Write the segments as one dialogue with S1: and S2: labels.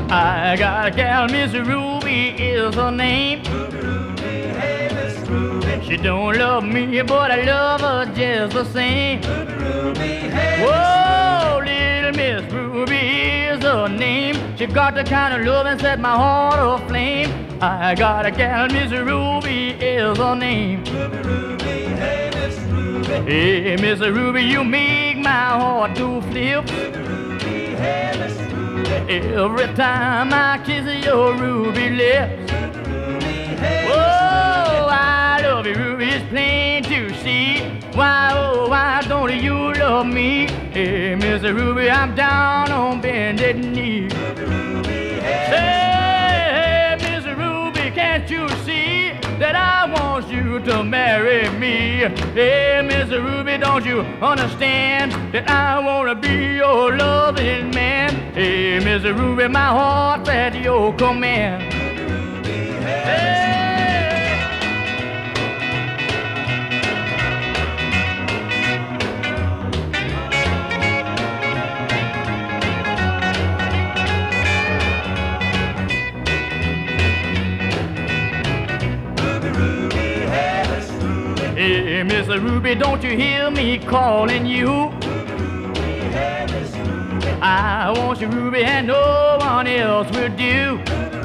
S1: I got a gal, Miss Ruby is her name.
S2: Hey, Miss Ruby.
S1: She don't love me, but I love her just the same.
S2: Ruby, hey,
S1: Whoa, little Miss Ruby is her name. She got the kind of love and set my heart aflame. I got a gal, Miss Ruby is her name.
S2: Ruby, hey, Miss Ruby.
S1: Hey, Miss Ruby, you make my heart to flip.
S2: Ruby, hey, Miss Ruby.
S1: Every time I kiss your ruby lips.
S2: Ruby, hey,
S1: Whoa, I love you, Ruby, it's plain to see. Why, oh, why don't you love me? Hey, Miss Ruby, I'm down on bended knee.
S2: Ruby, hey.
S1: Hey, Miss Ruby, can't you see that I want you to marry me? Hey, Miss Ruby, don't you understand that I want to be your loving man? Hey, Miss Ruby, my heart's at your command. Hey. Hey, Miss Ruby, don't you hear me calling you? I want you, Ruby, and no one else will do.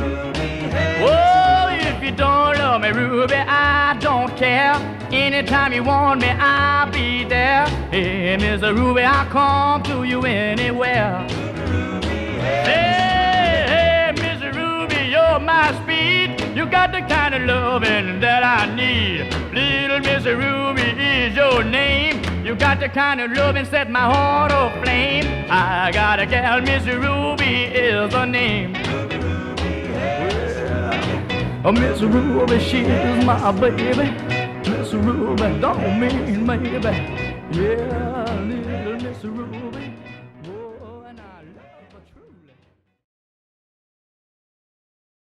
S1: Oh, if you don't love me, Ruby, I don't care. Anytime you want me, I'll be there. Hey, Miss Ruby, I'll come to you anywhere. Hey, Miss Ruby, you're my speed. You got the kind of loving that I need. Little Miss Ruby is your name. You got the kind of loving set my heart aflame. I got a gal, Miss Ruby is her name. Oh, Miss Ruby, she's my baby. Miss Ruby, don't mean maybe. Yeah, little Miss Ruby.